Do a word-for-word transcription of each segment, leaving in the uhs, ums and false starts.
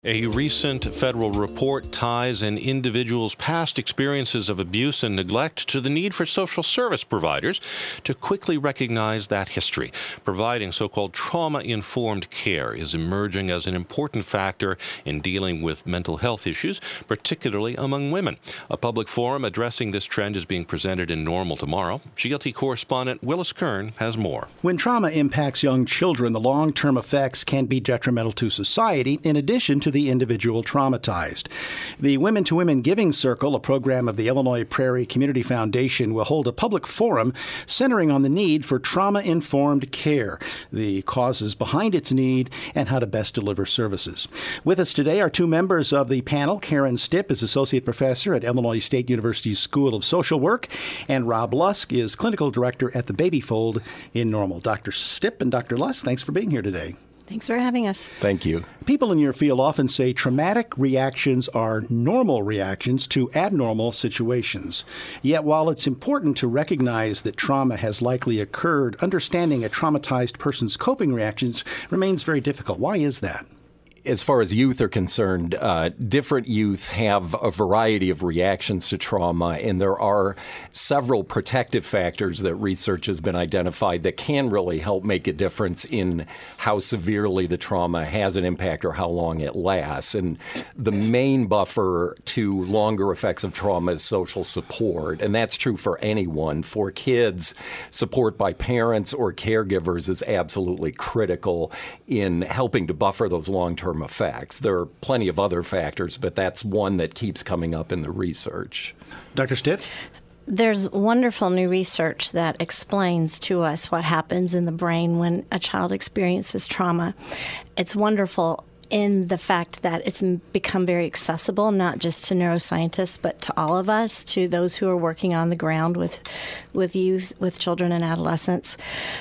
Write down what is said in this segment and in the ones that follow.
A recent federal report ties an individual's past experiences of abuse and neglect to the need for social service providers to quickly recognize that history. Providing so-called trauma-informed care is emerging as an important factor in dealing with mental health issues, particularly among women. A public forum addressing this trend is being presented in Normal tomorrow. G L T correspondent Willis Kern has more. When trauma impacts young children, the long-term effects can be detrimental to society, in addition to the individual traumatized. The Women to Women Giving Circle, a program of the Illinois Prairie Community Foundation, will hold a public forum centering on the need for trauma-informed care, the causes behind its need, and how to best deliver services. With us today are two members of the panel. Karen Stipp is Associate Professor at Illinois State University's School of Social Work, and Rob Lusk is Clinical Director at the Baby Fold in Normal. Doctor Stipp and Doctor Lusk, thanks for being here today. Thanks for having us. Thank you. People in your field often say traumatic reactions are normal reactions to abnormal situations. Yet while it's important to recognize that trauma has likely occurred, understanding a traumatized person's coping reactions remains very difficult. Why is that? As far as youth are concerned, uh, different youth have a variety of reactions to trauma, and there are several protective factors that research has been identified that can really help make a difference in how severely the trauma has an impact or how long it lasts. And the main buffer to longer effects of trauma is social support, and that's true for anyone. For kids, support by parents or caregivers is absolutely critical in helping to buffer those long-term effects. There are plenty of other factors, but that's one that keeps coming up in the research. Doctor Stipp? There's wonderful new research that explains to us what happens in the brain when a child experiences trauma. It's wonderful in the fact that it's become very accessible, not just to neuroscientists, but to all of us, to those who are working on the ground with, with youth, with children and adolescents.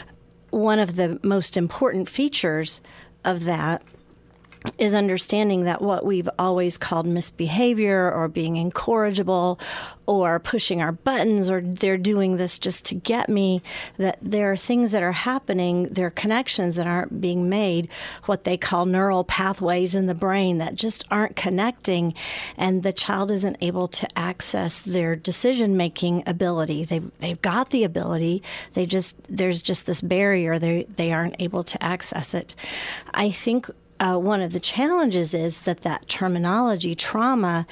One of the most important features of that is understanding that what we've always called misbehavior or being incorrigible or pushing our buttons or they're doing this just to get me, that there are things that are happening, there are connections that aren't being made, what they call neural pathways in the brain that just aren't connecting, and the child isn't able to access their decision-making ability. They've, they've got the ability, they just there's just this barrier, they, they aren't able to access it. I think Uh, one of the challenges is that that terminology, trauma,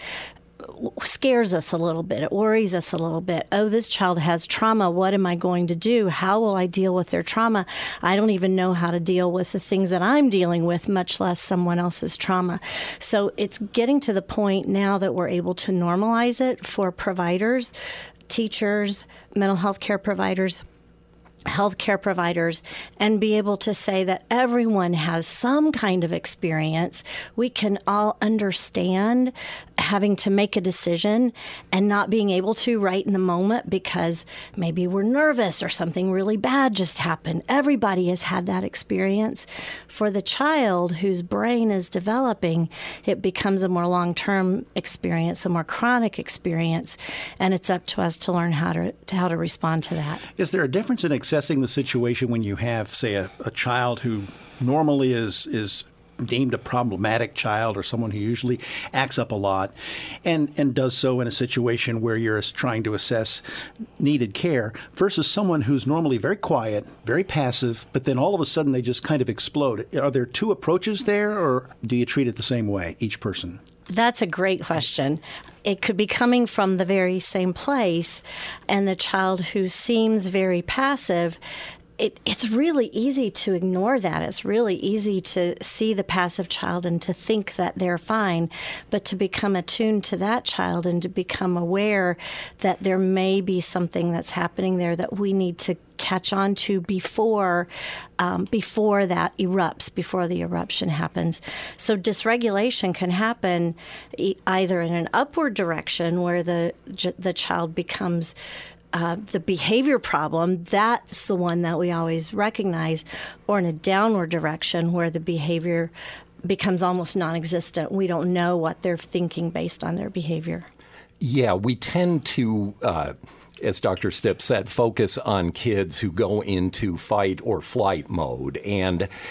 scares us a little bit. It worries us a little bit. Oh, this child has trauma. What am I going to do? How will I deal with their trauma? I don't even know how to deal with the things that I'm dealing with, much less someone else's trauma. So it's getting to the point now that we're able to normalize it for providers, teachers, mental health care providers, healthcare providers, and be able to say that everyone has some kind of experience. We can all understand having to make a decision and not being able to right in the moment because maybe we're nervous or something really bad just happened. Everybody has had that experience. For the child whose brain is developing, it becomes a more long-term experience, a more chronic experience, and it's up to us to learn how to, to how to respond to that. Is there a difference in assessing the situation when you have, say, a, a child who normally is is deemed a problematic child or someone who usually acts up a lot and, and does so in a situation where you're trying to assess needed care versus someone who's normally very quiet, very passive, but then all of a sudden they just kind of explode? Are there two approaches there, or do you treat it the same way, each person? That's a great question. It could be coming from the very same place, and the child who seems very passive, It, it's really easy to ignore that. It's really easy to see the passive child and to think that they're fine, but to become attuned to that child and to become aware that there may be something that's happening there that we need to catch on to before um, before that erupts, before the eruption happens. So dysregulation can happen e- either in an upward direction where the the child becomes Uh, the behavior problem, that's the one that we always recognize, or in a downward direction where the behavior becomes almost non-existent. We don't know what they're thinking based on their behavior. Yeah, we tend to, uh, as Doctor Stipp said, focus on kids who go into fight or flight mode. And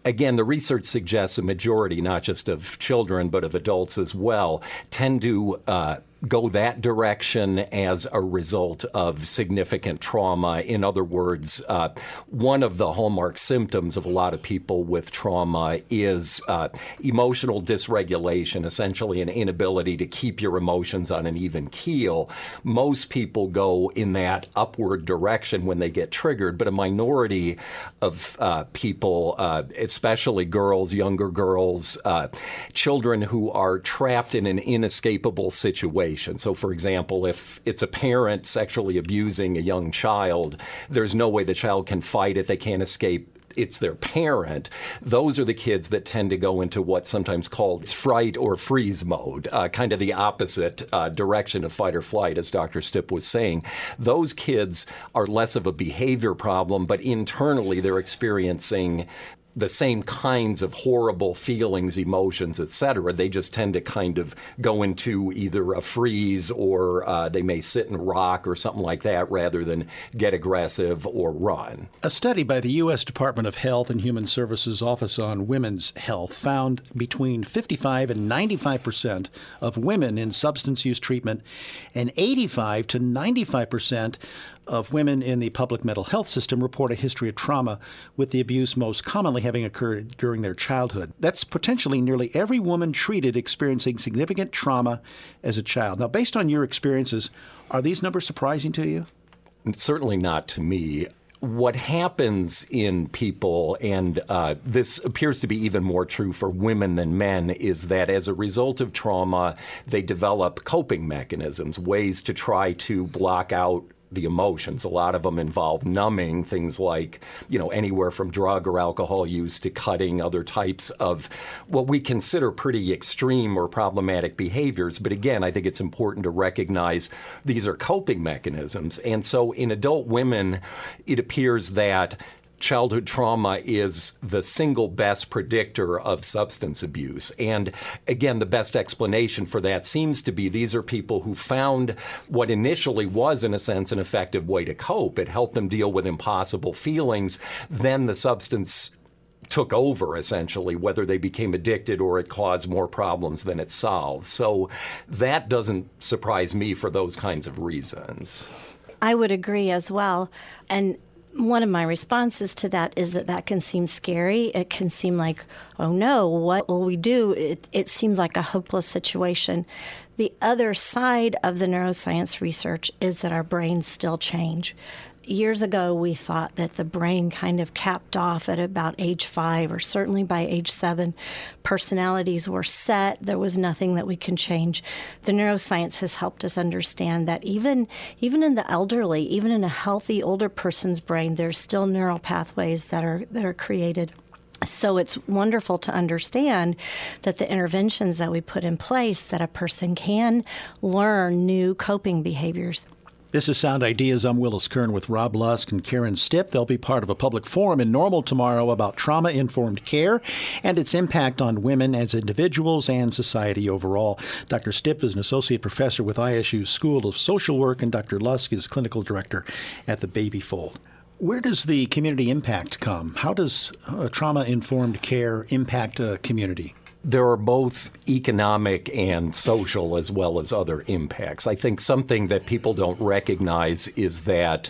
again, the research suggests a majority, not just of children, but of adults as well, tend to uh, go that direction as a result of significant trauma. In other words, uh, one of the hallmark symptoms of a lot of people with trauma is uh, emotional dysregulation, essentially an inability to keep your emotions on an even keel. Most people go in that upward direction when they get triggered, but a minority of uh, people, uh, especially girls, younger girls, uh, children who are trapped in an inescapable situation. So, for example, if it's a parent sexually abusing a young child, there's no way the child can fight it. They can't escape. It's their parent. Those are the kids that tend to go into what's sometimes called fright or freeze mode, uh, kind of the opposite uh, direction of fight or flight, as Doctor Stipp was saying. Those kids are less of a behavior problem, but internally they're experiencing the same kinds of horrible feelings, emotions, et cetera. They just tend to kind of go into either a freeze or uh, they may sit and rock or something like that rather than get aggressive or run. A study by the U S Department of Health and Human Services Office on Women's Health found between fifty-five and ninety-five percent of women in substance use treatment and eighty-five to ninety-five percent of women in the public mental health system report a history of trauma, with the abuse most commonly having occurred during their childhood. That's potentially nearly every woman treated experiencing significant trauma as a child. Now, based on your experiences, are these numbers surprising to you? Certainly not to me. What happens in people, and uh, this appears to be even more true for women than men, is that as a result of trauma, they develop coping mechanisms, ways to try to block out the emotions. A lot of them involve numbing, things like, you know, anywhere from drug or alcohol use to cutting, other types of what we consider pretty extreme or problematic behaviors. But again, I think it's important to recognize these are coping mechanisms. And so in adult women, it appears that childhood trauma is the single best predictor of substance abuse. And again, the best explanation for that seems to be these are people who found what initially was, in a sense, an effective way to cope. It helped them deal with impossible feelings. Then the substance took over, essentially, whether they became addicted or it caused more problems than it solved. So that doesn't surprise me for those kinds of reasons. I would agree as well. And one of my responses to that is that that can seem scary. It can seem like, oh no, what will we do? It, it seems like a hopeless situation. The other side of the neuroscience research is that our brains still change. Years ago, we thought that the brain kind of capped off at about age five, or certainly by age seven. Personalities were set. There was nothing that we can change. The neuroscience has helped us understand that even, even in the elderly, even in a healthy older person's brain, there's still neural pathways that are that are created. So it's wonderful to understand that the interventions that we put in place, that a person can learn new coping behaviors. This is Sound Ideas. I'm Willis Kern with Rob Lusk and Karen Stipp. They'll be part of a public forum in Normal tomorrow about trauma-informed care and its impact on women as individuals and society overall. Doctor Stipp is an associate professor with I S U's School of Social Work, and Doctor Lusk is clinical director at the Baby Fold. Where does the community impact come? How does uh, trauma-informed care impact a community? There are both economic and social as well as other impacts. I think something that people don't recognize is that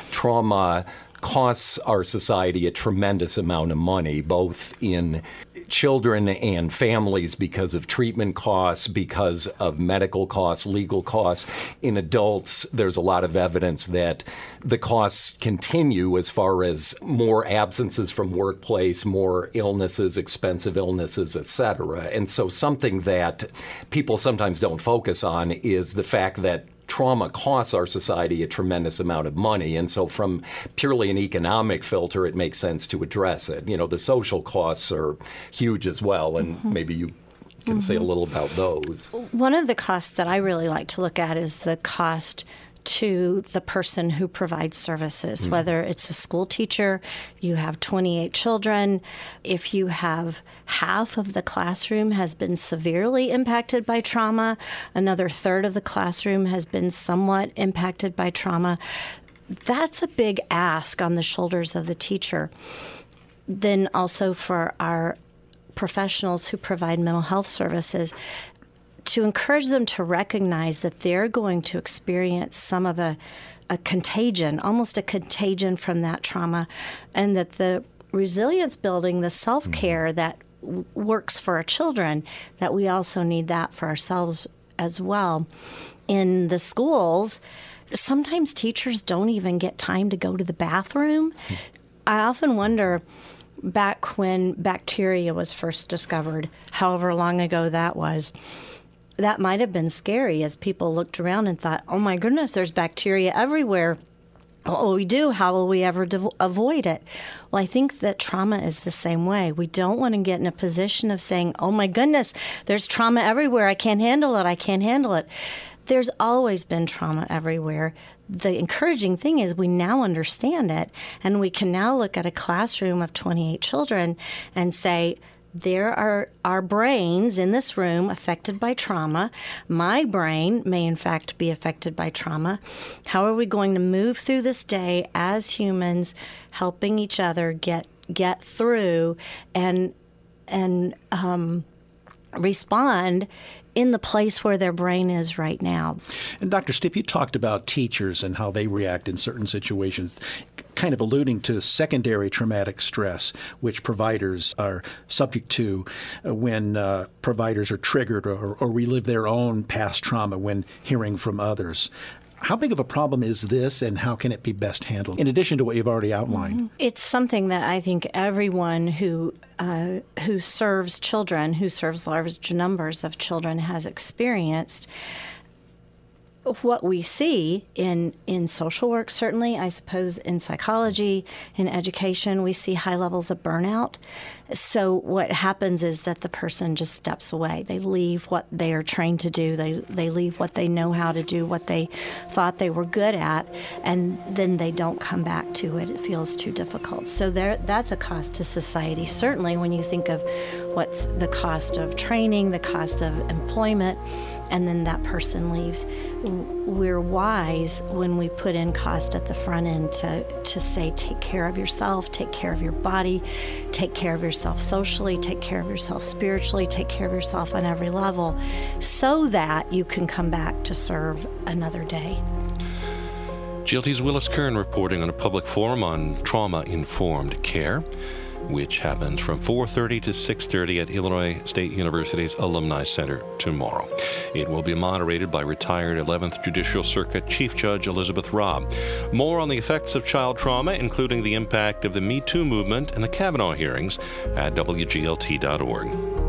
trauma costs our society a tremendous amount of money, both in children and families because of treatment costs, because of medical costs, legal costs. In adults, there's a lot of evidence that the costs continue as far as more absences from workplace, more illnesses, expensive illnesses, et cetera. And so something that people sometimes don't focus on is the fact that trauma costs our society a tremendous amount of money. And so from purely an economic filter, it makes sense to address it. You know, the social costs are huge as well, and mm-hmm. maybe you can mm-hmm. say a little about those. One of the costs that I really like to look at is the cost to the person who provides services, mm. whether it's a school teacher, you have twenty-eight children, if you have half of the classroom has been severely impacted by trauma, another third of the classroom has been somewhat impacted by trauma, that's a big ask on the shoulders of the teacher. then also for our professionals who provide mental health services, to encourage them to recognize that they're going to experience some of a, a contagion, almost a contagion from that trauma, and that the resilience building, the self-care mm-hmm. that w- works for our children, that we also need that for ourselves as well. In the schools, sometimes teachers don't even get time to go to the bathroom. Mm-hmm. I often wonder, back when bacteria was first discovered, however long ago that was, that might have been scary as people looked around and thought, oh my goodness, there's bacteria everywhere. What will we do? How will we ever dev- avoid it? Well, I think that trauma is the same way. We don't want to get in a position of saying, oh my goodness, there's trauma everywhere. I can't handle it. I can't handle it. There's always been trauma everywhere. The encouraging thing is we now understand it, and we can now look at a classroom of twenty-eight children and say, there are our brains in this room affected by trauma. My brain may, in fact, be affected by trauma. How are we going to move through this day as humans, helping each other get get through and and um, respond in the place where their brain is right now? And Doctor Stipp, you talked about teachers and how they react in certain situations, kind of alluding to secondary traumatic stress, which providers are subject to when uh, providers are triggered or, or relive their own past trauma when hearing from others. How big of a problem is this, and how can it be best handled, in addition to what you've already outlined? It's something that I think everyone who uh, who serves children, who serves large numbers of children, has experienced. What we see in, in social work, certainly, I suppose in psychology, in education, we see high levels of burnout. So what happens is that the person just steps away. They leave what they are trained to do. They they leave what they know how to do, what they thought they were good at, and then they don't come back to it. It feels too difficult. So there, that's a cost to society. Certainly when you think of what's the cost of training, the cost of employment, and then that person leaves. We're wise when we put in cost at the front end to, to say, take care of yourself, take care of your body, take care of yourself socially, take care of yourself spiritually, take care of yourself on every level, so that you can come back to serve another day. G L T's Willis Kern reporting on a public forum on trauma-informed care, which happens from four thirty to six thirty at Illinois State University's Alumni Center tomorrow. It will be moderated by retired eleventh Judicial Circuit Chief Judge Elizabeth Robb. More on the effects of child trauma, including the impact of the Me Too movement and the Kavanaugh hearings, at W G L T dot org.